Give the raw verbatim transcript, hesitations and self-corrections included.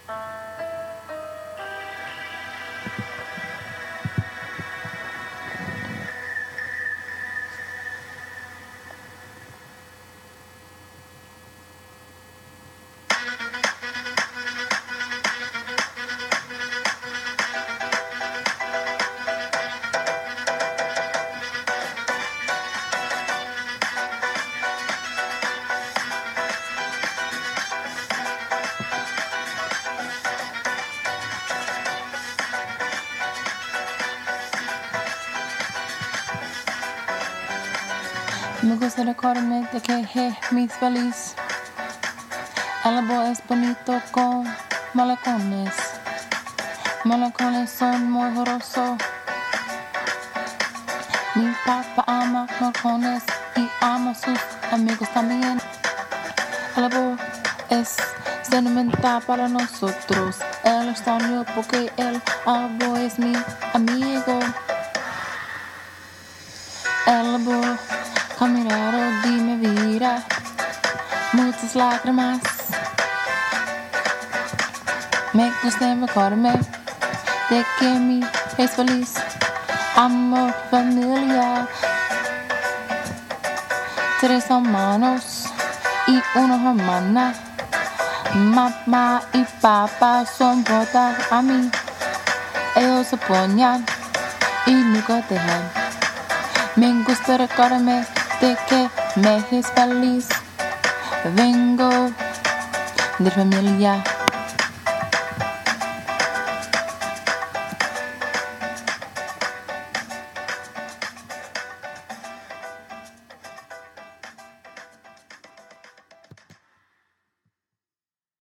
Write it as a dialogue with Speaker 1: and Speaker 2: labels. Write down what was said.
Speaker 1: Me gusta recordarme de que hey, mis feliz. El amor es bonito con malecones. Malecones son muy horrorosos. Mi papá ama malecones y ama sus amigos también. El amor es sentimental para nosotros. El extraño porque el amor es mi amigo. El amor caminado de mi vida, muchas lágrimas. Me gusta recordarme de que mi es feliz. Amor, familia. Tres hermanos y una hermana. Mamá y papá son importantes a mí. Ellos se apoyan y nunca dejan. Me gusta recordarme de que me es feliz. Vengo de familia.